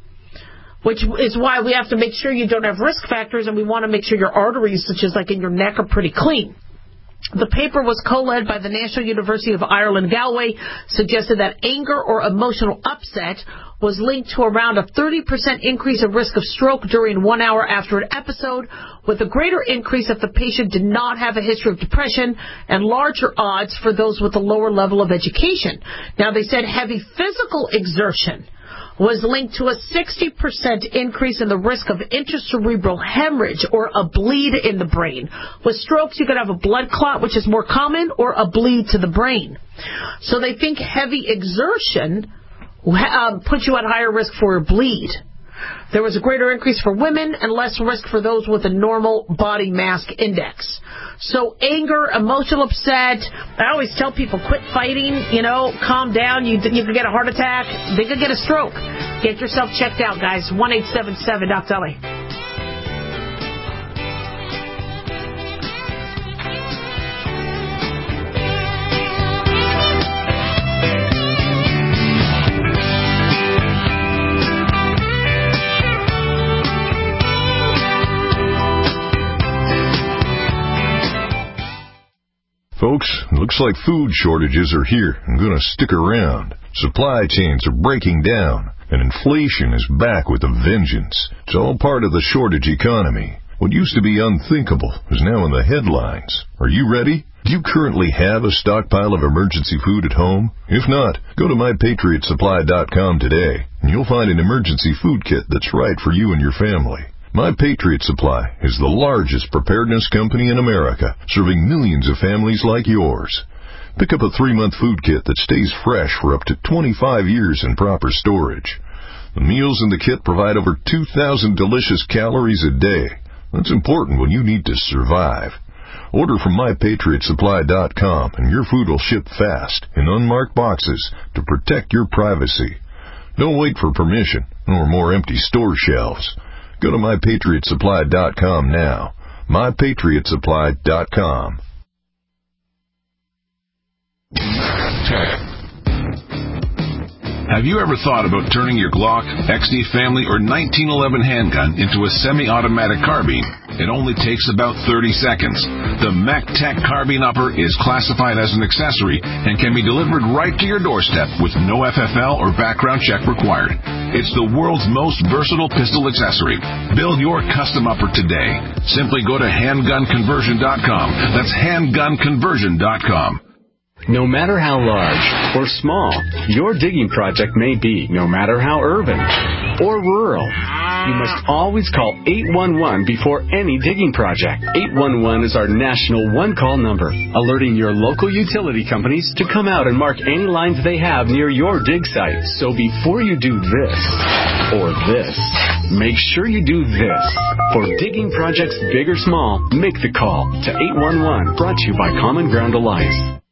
Which is why we have to make sure you don't have risk factors, and we want to make sure your arteries, such as like in your neck, are pretty clean. The paper was co-led by the National University of Ireland, Galway, suggested that anger or emotional upset was linked to around a thirty percent increase of risk of stroke during one hour after an episode, with a greater increase if the patient did not have a history of depression and larger odds for those with a lower level of education. Now, they said heavy physical exertion was linked to a sixty percent increase in the risk of intracerebral hemorrhage or a bleed in the brain. With strokes, you could have a blood clot, which is more common, or a bleed to the brain. So they think heavy exertion um, puts you at higher risk for a bleed. There was a greater increase for women and less risk for those with a normal body mass index. So anger, emotional upset, I always tell people, quit fighting, you know, calm down. You, you could get a heart attack. They could get a stroke. Get yourself checked out, guys. one eight seven seven D O C A D A L I. Folks, looks like food shortages are here and going to stick around. Supply chains are breaking down, and inflation is back with a vengeance. It's all part of the shortage economy. What used to be unthinkable is now in the headlines. Are you ready? Do you currently have a stockpile of emergency food at home? If not, go to my patriot supply dot com today, and you'll find an emergency food kit that's right for you and your family. My Patriot Supply is the largest preparedness company in America, serving millions of families like yours. Pick up a three-month food kit that stays fresh for up to twenty-five years in proper storage. The meals in the kit provide over two thousand delicious calories a day. That's important when you need to survive. Order from my patriot supply dot com and your food will ship fast in unmarked boxes to protect your privacy. Don't wait for permission or more empty store shelves. Go to my patriot supply dot com now. my patriot supply dot com. Have you ever thought about turning your Glock, X D Family, or nineteen eleven handgun into a semi-automatic carbine? It only takes about thirty seconds. The MacTech Carbine Upper is classified as an accessory and can be delivered right to your doorstep with no F F L or background check required. It's the world's most versatile pistol accessory. Build your custom upper today. Simply go to handgun conversion dot com. That's handgun conversion dot com. No matter how large or small your digging project may be, no matter how urban or rural, you must always call eight one one before any digging project. eight one one is our national one-call number, alerting your local utility companies to come out and mark any lines they have near your dig site. So before you do this or this, make sure you do this. For digging projects big or small, make the call to eight one one, brought to you by Common Ground Alliance.